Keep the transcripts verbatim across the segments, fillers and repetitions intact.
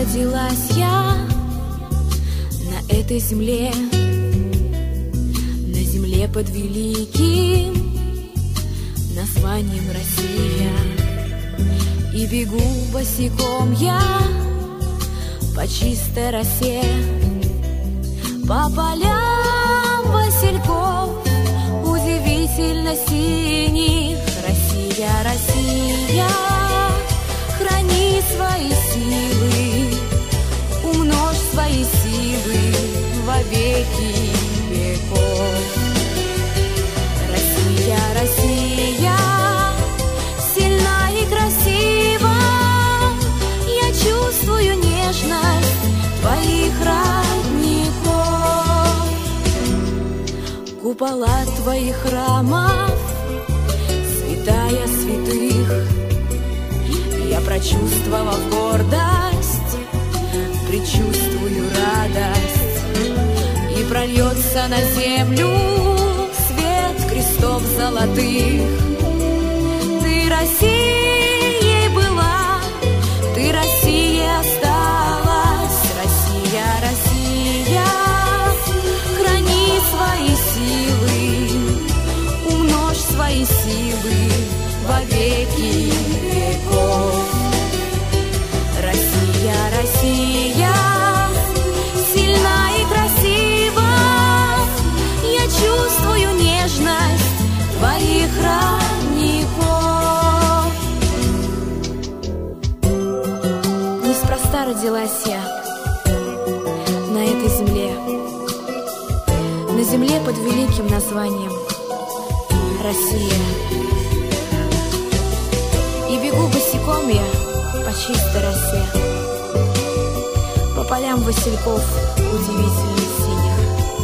родилась я на этой земле, на земле под великим названием Россия. И бегу босиком я по чистой росе, по полям васильков удивительно синих. Россия, Россия, храни свои силы, умножь свои силы во веки веков. Россия, Россия, сильна и красива, я чувствую нежность твоих родников. Купола твоих храмов, святая святых, я, прочувствовав гордость, предчувствую радость, и прольется на землю свет крестов золотых. Ты Россией была, ты Россией осталась. Россия, Россия, храни свои силы, умножь свои силы во веки веков. Россия, Россия, сильна и красива, я чувствую нежность твоих родников. Неспроста родилась я на этой земле, на земле под великим названием Россия. И бегу босиком я по чистой росе, по полям васильков удивительно синих.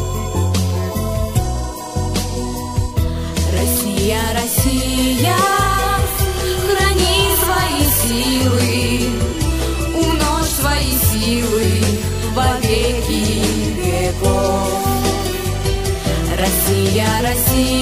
Россия, Россия, храни свои силы, умножь свои силы во веки веков. Россия, Россия,